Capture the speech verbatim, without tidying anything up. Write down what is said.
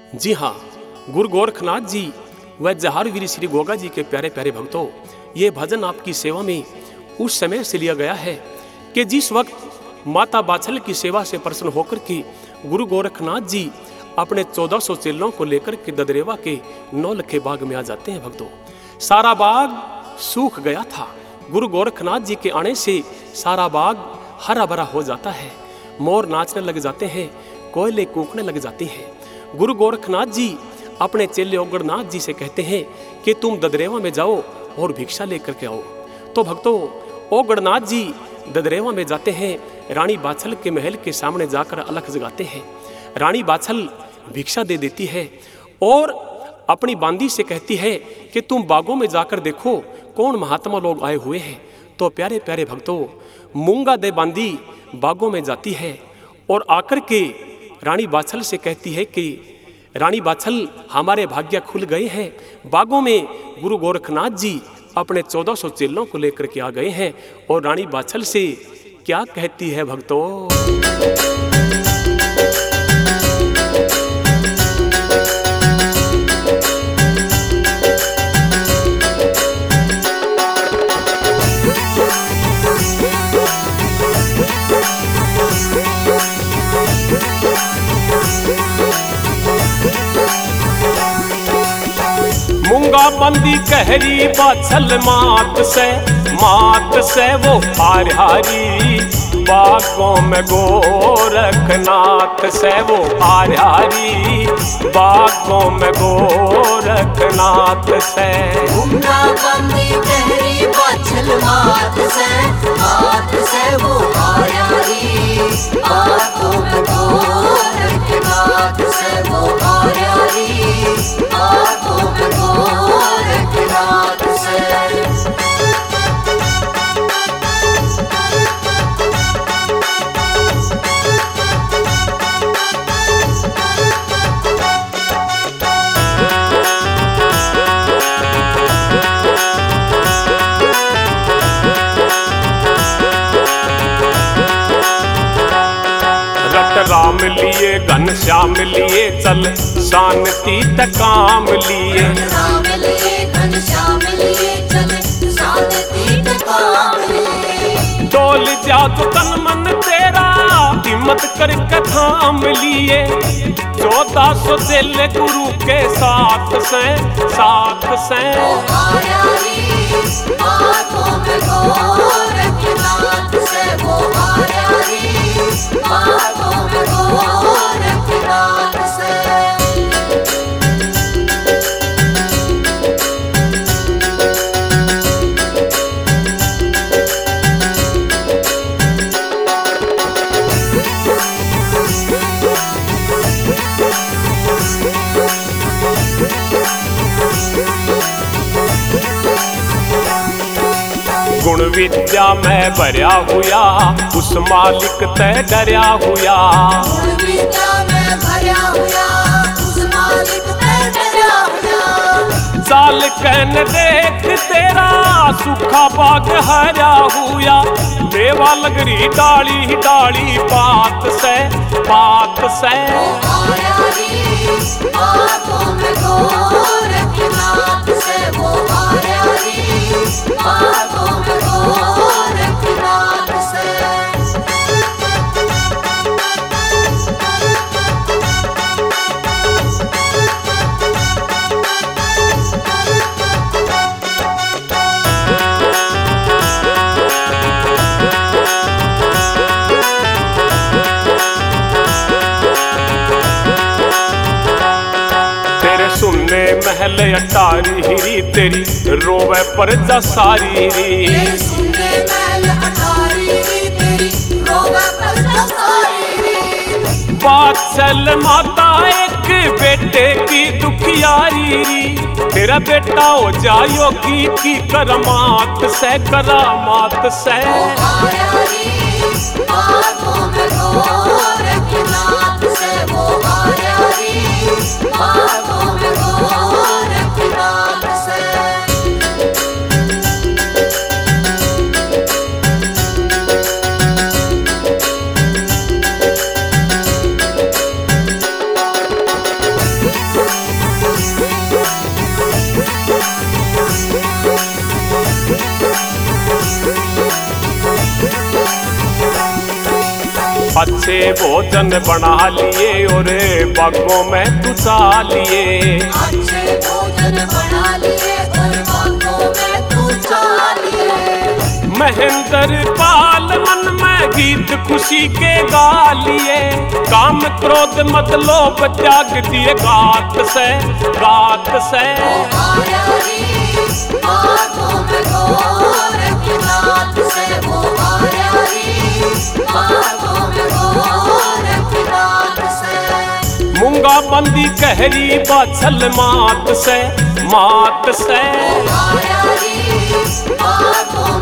जी हाँ, गुरु गोरखनाथ जी व जहारवीर श्री गोगा जी के प्यारे प्यारे भक्तों, ये भजन आपकी सेवा में उस समय से लिया गया है कि जिस वक्त माता बाछल की सेवा से प्रसन्न होकर के गुरु गोरखनाथ जी अपने चौदह सौ चेलों को लेकर के ददरेवा के नौलखे बाग में आ जाते हैं। भक्तों, सारा बाग सूख गया था। गुरु गोरखनाथ जी के आने से सारा बाग हरा भरा हो जाता है। मोर नाचने लग जाते हैं, कोयले कूकने लग जाती हैं। गुरु गोरखनाथ जी अपने चेले ओगड़नाथ जी से कहते हैं कि तुम ददरेवा में जाओ और भिक्षा लेकर के आओ। तो भक्तों, ओगड़नाथ जी ददरेवा में जाते हैं। रानी बाछल के महल के सामने जाकर अलख जगाते हैं। रानी बाछल भिक्षा दे देती है और अपनी बांदी से कहती है कि तुम बागों में जाकर देखो कौन महात्मा लोग आए हुए हैं। तो प्यारे प्यारे भक्तों, मूंगा दे बांदी बागों में जाती है और आकर के रानी बाछल से कहती है कि रानी बाछल, हमारे भाग्य खुल गए हैं। बागों में गुरु गोरखनाथ जी अपने चौदह सौ चेलों को लेकर के आ गए हैं। और रानी बाछल से क्या कहती है भक्तों? मूंगा बंदी कहरी बाछल मात से मात से वो हार हारी। बागों में गोरखनाथ से वो हार हारी। बागों में गोरखनाथ से मूंगा बंदी कहरी बाछल मात से मात से वो हार हारी। बागों में गोरखनाथ से वो हार हारी। बागों में गोरखनाथ से राम लिए घनश्याम लिए चल शांति तकाम लिए। राम लिए घनश्याम लिए चल शांति तकाम लिए। डोल जा तो तन मन तेरा हिम्मत कर कथाम लिए। चौदह सौ चेले गुरु के साथ से साथ से बागों में गोरखनाथ से वो हार हारी। बागों में गोरखनाथ से गुण विद्या में भरया हुआ उस मालिक तय डरया हुआ। गुण विद्या में भरया हुआ उस मालिक तय डरया हुआ। चाल कहन देख तेरा सूखा बाग हरा हुआ। देवा लगरी डाली डाली पात से पात से बागों में गोरखनाथ से वो हार हारी। बागों में गोरखनाथ से महल अटारी हिरी तेरी रोवे पर जा सारी री। सुनने महल अटारी हिरी तेरी रोवे पर जा सारी री। बाछल माता एक बेटे की दुखियारी री। तेरा बेटा हो जायो की की करामात से करामात से बागों में गोरखनाथ से वो हार हारी। बागों में गोरखनाथ से अच्छे भोजन बना लिए और बागों में तू चा लिए। अच्छे भोजन बना लिए और बागों में तू चा लिए। महेंद्र पाल मन में गीत खुशी के गा लिए। काम क्रोध मत लोभ त्याग दिए गात से गात से। आया री बागों में गोरखनाथ से, वो आया री बागों में गोरखनाथ से। मूंगा बंदी कहरी बाछल मात से मात से। आया री बागों